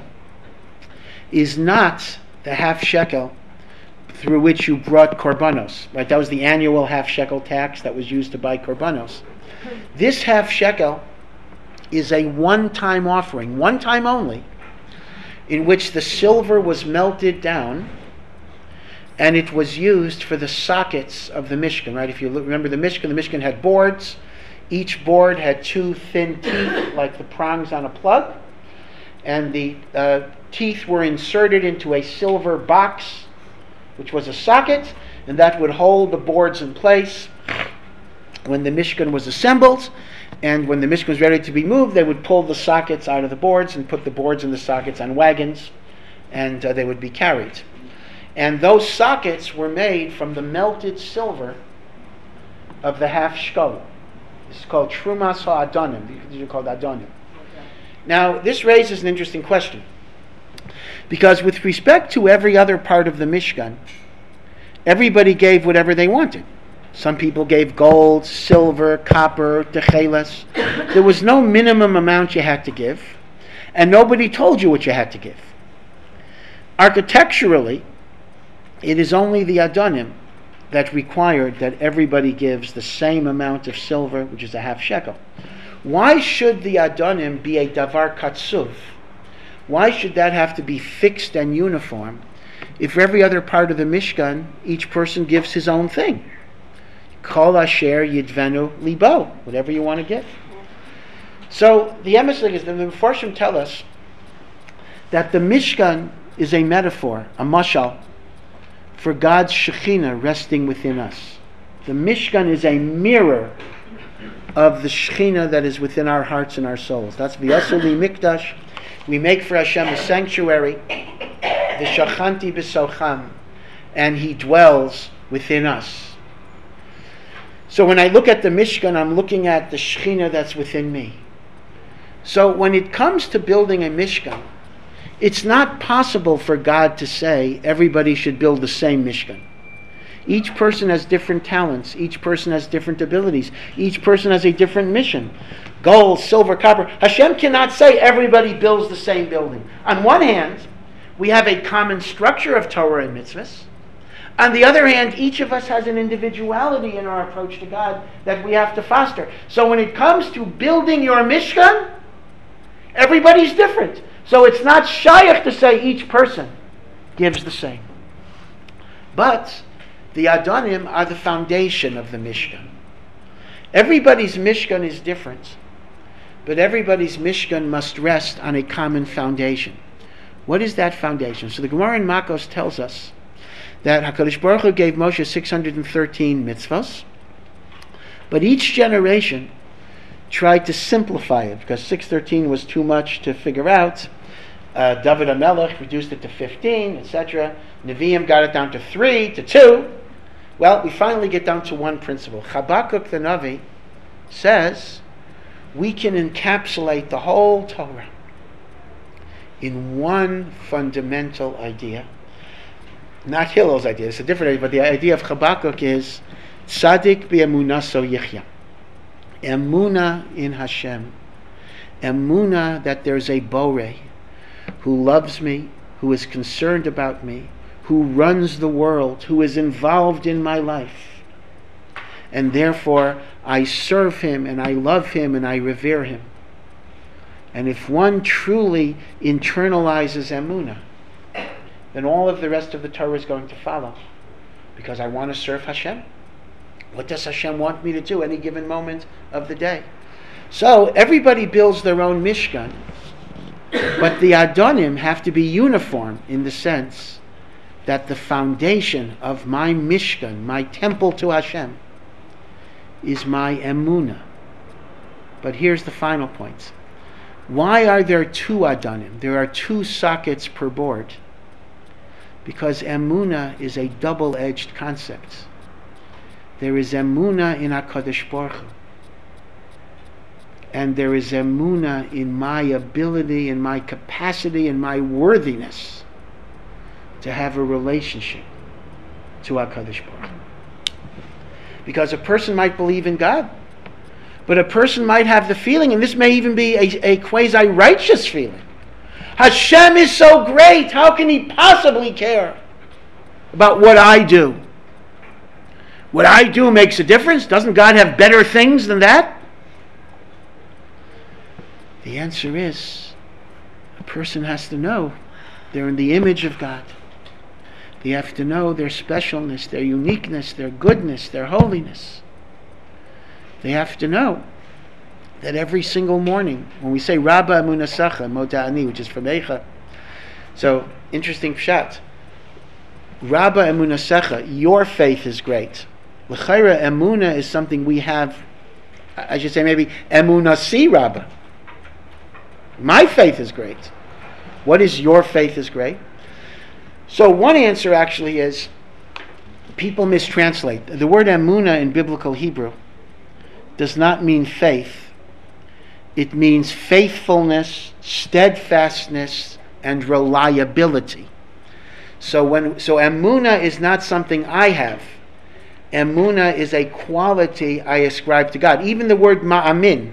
is not the half shekel through which you brought korbanos. Right? That was the annual half shekel tax that was used to buy korbanos. This half shekel is a one-time offering, one time only, in which the silver was melted down and it was used for the sockets of the Mishkan. Right? If you look, remember the Mishkan, the Mishkan had boards. Each board had two thin teeth, like the prongs on a plug, and the uh, teeth were inserted into a silver box, which was a socket, and that would hold the boards in place when the Mishkan was assembled. And when the Mishkan was ready to be moved, they would pull the sockets out of the boards and put the boards and the sockets on wagons, and uh, they would be carried. And those sockets were made from the melted silver of the half shkolah. This is called Trumas HaAdonim. These are called Adonim. Now, this raises an interesting question. Because with respect to every other part of the Mishkan, everybody gave whatever they wanted. Some people gave gold, silver, copper, techeles. There was no minimum amount you had to give, and nobody told you what you had to give. Architecturally, it is only the Adonim that required that everybody gives the same amount of silver, which is a half shekel. Why should the Adonim be a davar katsuv? Why should that have to be fixed and uniform if every other part of the Mishkan, each person gives his own thing? Kol asher yidvenu libo, whatever you want to give. So the emissary is, the Mefarshim tell us that the Mishkan is a metaphor, a mashal, for God's Shekhinah resting within us. The Mishkan is a mirror of the Shekhinah that is within our hearts and our souls. That's V'yasuli Mikdash. We make for Hashem a sanctuary, V'shachanti b'socham, and He dwells within us. So when I look at the Mishkan, I'm looking at the Shekhinah that's within me. So when it comes to building a Mishkan, it's not possible for God to say everybody should build the same Mishkan. Each person has different talents. Each person has different abilities. Each person has a different mission. Gold, silver, copper. Hashem cannot say everybody builds the same building. On one hand, we have a common structure of Torah and mitzvahs. On the other hand, each of us has an individuality in our approach to God that we have to foster. So when it comes to building your Mishkan, everybody's different. So it's not shayach to say each person gives the same. But the Adonim are the foundation of the Mishkan. Everybody's Mishkan is different, but everybody's Mishkan must rest on a common foundation. What is that foundation? So the Gemara in Makos tells us that HaKadosh Baruch Hu gave Moshe six hundred thirteen mitzvahs, but each generation tried to simplify it because six hundred thirteen was too much to figure out. Uh, David HaMelech reduced it to fifteen, et cetera. Nevi'im got it down to three, to two. Well, we finally get down to one principle. Habakkuk the Navi says we can encapsulate the whole Torah in one fundamental idea. Not Hillel's idea, it's a different idea, but the idea of Habakkuk is Tzadik be'emunah so yichya. Emunah in Hashem. Emunah that there's a Borei who loves me, who is concerned about me, who runs the world, who is involved in my life. And therefore, I serve Him, and I love Him, and I revere Him. And if one truly internalizes Emunah, then all of the rest of the Torah is going to follow. Because I want to serve Hashem. What does Hashem want me to do any given moment of the day? So, everybody builds their own Mishkan, but the Adonim have to be uniform in the sense that the foundation of my Mishkan, my temple to Hashem, is my Emunah. But here's the final point. Why are there two Adanim? There are two sockets per board. Because Emunah is a double-edged concept. There is Emunah in HaKadosh Baruch Hu. And there is Emunah in my ability, in my capacity, in my worthiness to have a relationship to HaKadosh Baruch Hu. Because a person might believe in God, but a person might have the feeling, and this may even be a, a quasi-righteous feeling, Hashem is so great, how can He possibly care about what I do? What I do makes a difference? Doesn't God have better things than that? The answer is, a person has to know they're in the image of God. They have to know their specialness, their uniqueness, their goodness, their holiness. They have to know that every single morning, when we say Rabba Emunasacha, Mota Ani, which is from Eicha, so interesting pshat. Rabba Emunasacha, your faith is great. L'chaira Emuna is something we have, I should say maybe Emunasi Rabba. My faith is great. What is your faith is great? So one answer actually is, people mistranslate. The word Emunah in biblical Hebrew does not mean faith. It means faithfulness, steadfastness, and reliability. So when so Emunah is not something I have. Emunah is a quality I ascribe to God. Even the word ma'amin.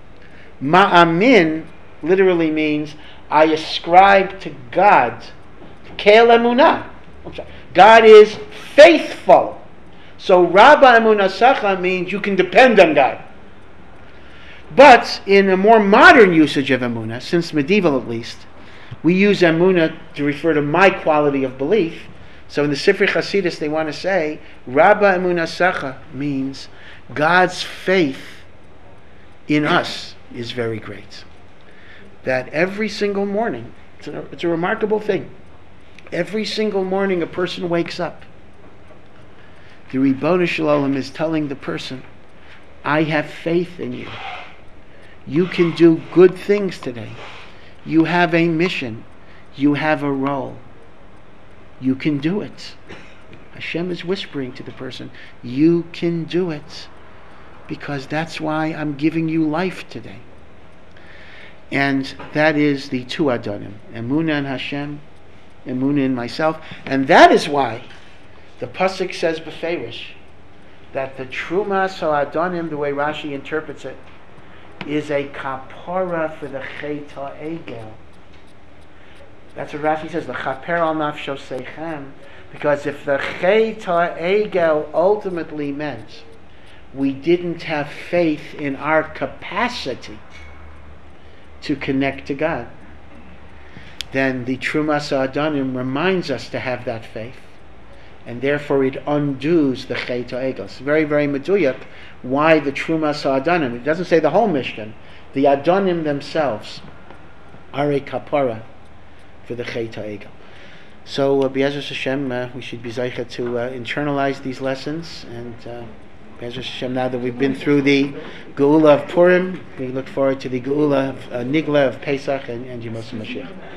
Ma'amin literally means I ascribe to God. Kel Emunah. God is faithful. So Rabba Emunasacha means you can depend on God. But in a more modern usage of Emunah, since medieval at least, we use Emunah to refer to my quality of belief. So in the Sifrei Chasidus they want to say Rabba Emunasacha means God's faith in us is very great. That every single morning, it's a, it's a remarkable thing, every single morning a person wakes up, the Ribono Shel Olam is telling the person, I have faith in you. You can do good things today. You have a mission. You have a role. You can do it. Hashem is whispering to the person, you can do it, because that's why I'm giving you life today. And that is the two Adonim, Emunah in Hashem, Emunah in myself. And that is why the Pasuk says beferish that the Trumas HaAdonim, the way Rashi interprets it, is a kapara for the Chet HaEgel. That's what Rashi says, the chaper al nafsho seichem, because if the Chet HaEgel ultimately meant we didn't have faith in our capacity to connect to God, then the Trumas HaAdonim reminds us to have that faith, and therefore it undoes the Chet HaEgel. It's very, very meduyak why the Trumas HaAdonim. It doesn't say the whole Mishkan. The Adonim themselves are a kapara for the Chet HaEgel. So, uh, B'ezras Hashem, uh, we should be zeicha to uh, internalize these lessons, and uh, B'ezras Hashem, now that we've been through the Geula of Purim, we look forward to the Geula of uh, Nigla of Pesach and, and Yemos Mashiach.